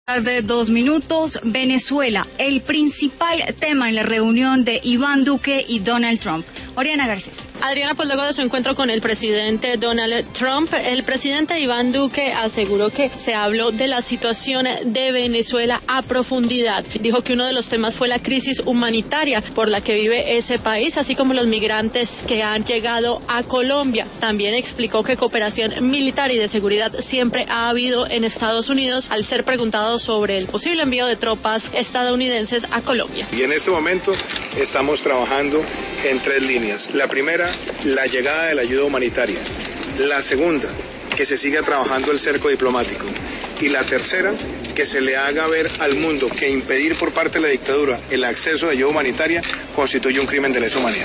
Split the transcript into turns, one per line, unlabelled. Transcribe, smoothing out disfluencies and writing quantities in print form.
De 2 minutos, Venezuela, el principal tema en la reunión de Iván Duque y Donald Trump. Oriana Garcés.
Adriana, pues luego de su encuentro con el presidente Donald Trump, el presidente Iván Duque aseguró que se habló de la situación de Venezuela a profundidad. Dijo que uno de los temas fue la crisis humanitaria por la que vive ese país, así como los migrantes que han llegado a Colombia. También explicó que cooperación militar y de seguridad siempre ha habido en Estados Unidos, al ser preguntado sobre el posible envío de tropas estadounidenses a Colombia.
Y en este momento estamos trabajando en 3 líneas. La primera, la llegada de la ayuda humanitaria. La segunda, que se siga trabajando el cerco diplomático. Y la tercera, que se le haga ver al mundo que impedir por parte de la dictadura el acceso de ayuda humanitaria constituye un crimen de lesa humanidad.